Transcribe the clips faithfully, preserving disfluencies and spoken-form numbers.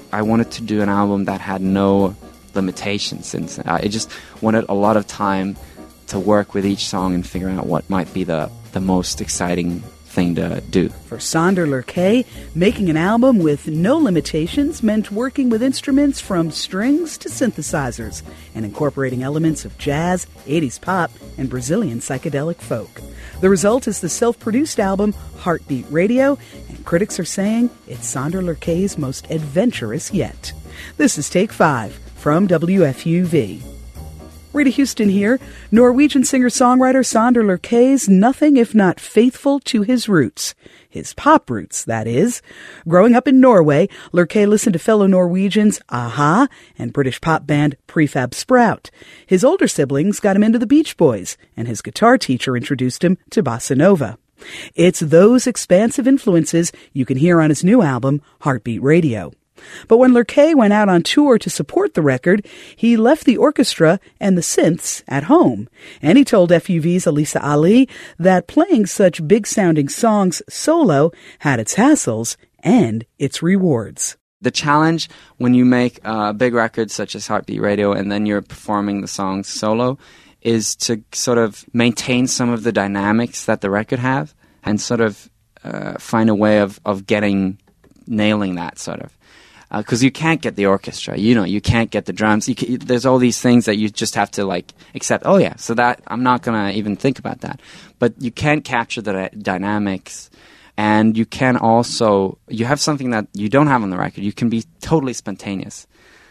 I wanted to do an album that had no limitations. And I just wanted a lot of time to work with each song and figure out what might be the, the most exciting thing to do. For Sander Lerche, making an album with no limitations meant working with instruments from strings to synthesizers and incorporating elements of jazz, eighties pop, and Brazilian psychedelic folk. The result is the self-produced album Heartbeat Radio, and critics are saying it's Sander Lerche's most adventurous yet. This is Take Five from W F U V. Rita Houston here. Norwegian singer-songwriter Sander Lerche's nothing if not faithful to his roots. His pop roots, that is. Growing up in Norway, Lerche listened to fellow Norwegians a-ha and British pop band Prefab Sprout. His older siblings got him into the Beach Boys, and his guitar teacher introduced him to bossa nova. It's those expansive influences you can hear on his new album, Heartbeat Radio. But when Lerche went out on tour to support the record, he left the orchestra and the synths at home. And he told F U V's Elisa Ali that playing such big-sounding songs solo had its hassles and its rewards. The challenge when you make a big record such as Heartbeat Radio and then you're performing the songs solo is to sort of maintain some of the dynamics that the record have and sort of uh, find a way of, of getting, nailing that sort of. Because uh, you can't get the orchestra, you know, you can't get the drums. You can, there's all these things that you just have to like accept. Oh yeah, so that I'm not gonna even think about that. But you can capture the dynamics, and you can also you have something that you don't have on the record. You can be totally spontaneous.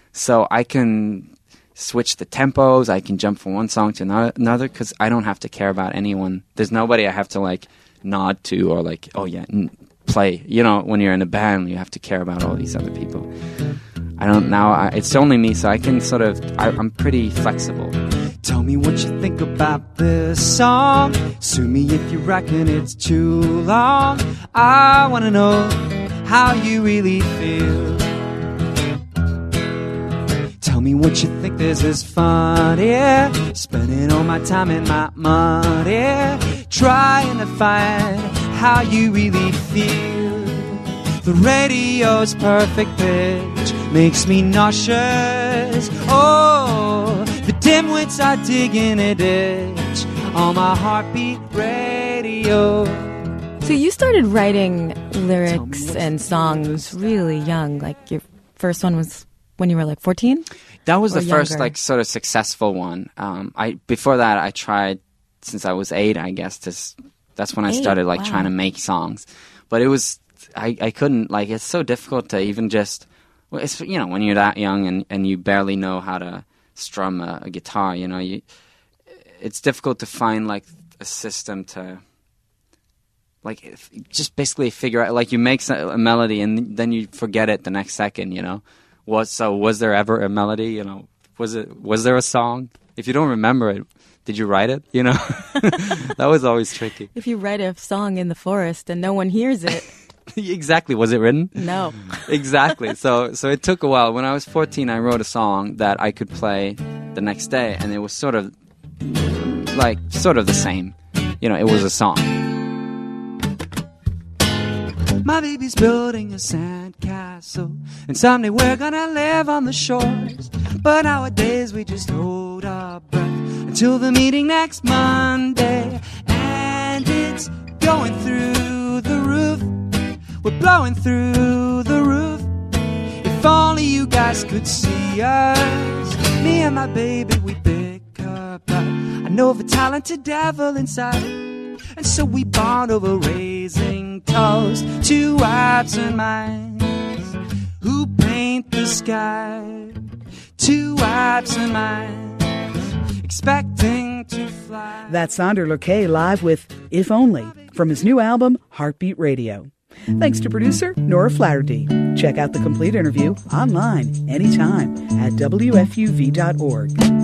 So I can switch the tempos. I can jump from one song to another because I don't have to care about anyone. There's nobody I have to like nod to or like oh yeah. N- play. You know, when you're in a band, you have to care about all these other people. I don't now. I, it's only me, so I can sort of. I, I'm pretty flexible. Tell me what you think about this song. Sue me if you reckon it's too long. I wanna know how you really feel. Tell me what you think this is funny. Spending all my time and my money trying to find how you really feel. The radio's perfect pitch makes me nauseous. Oh, the dimwits are digging a ditch on my Heartbeat Radio. So you started writing lyrics and songs really young. Like your first one was when you were like fourteen? That was or the first younger? like sort of successful one. Um, I before that I tried since I was eight, I guess, to That's when I Eight, started like wow. trying to make songs, but it was I, I couldn't like it's so difficult to even just well, it's you know when you're that young and, and you barely know how to strum a, a guitar, you know you it's difficult to find like a system to like if, just basically figure out like you make a melody and then you forget it the next second, you know. Was so was there ever a melody? You know, was it was there a song? If you don't remember it. Did you write it? You know, that was always tricky. If you write a song in the forest and no one hears it. Exactly. Was it written? No. Exactly. So so it took a while. When I was fourteen, I wrote a song that I could play the next day. And it was sort of like sort of the same. You know, it was a song. My baby's building a sandcastle, and someday we're gonna live on the shores. But nowadays we just hold our breath until the meeting next Monday. And it's going through the roof. We're blowing through the roof. If only you guys could see us. Me and my baby, we pick up. I know of a talented devil inside. And so we bond over raising toast to absent minds who paint the sky. Two absent minds expecting to fly. That's Sander Lerche live with If Only from his new album, Heartbeat Radio. Thanks to producer Nora Flaherty. Check out the complete interview online anytime at W F U V dot org.